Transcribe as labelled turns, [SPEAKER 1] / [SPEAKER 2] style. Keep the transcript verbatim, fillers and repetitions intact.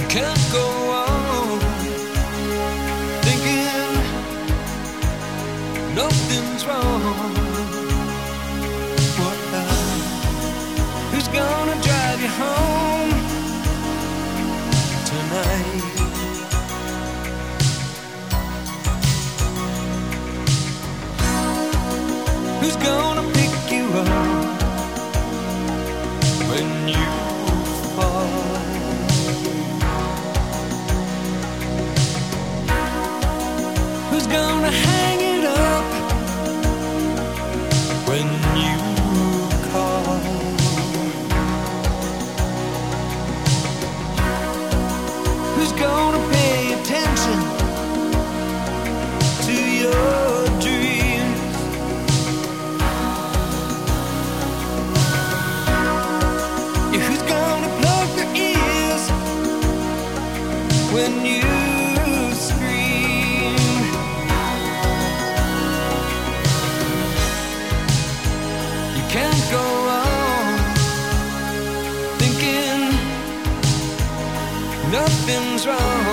[SPEAKER 1] can't go on thinking nothing's wrong. What now? Who's gonna drive you home tonight? Who's gonna pick you up when you fall? Who's gonna hang it up when you call? Who's gonna pay attention to your dreams? Yeah, who's gonna plug their ears when you can't go on thinking nothing's wrong.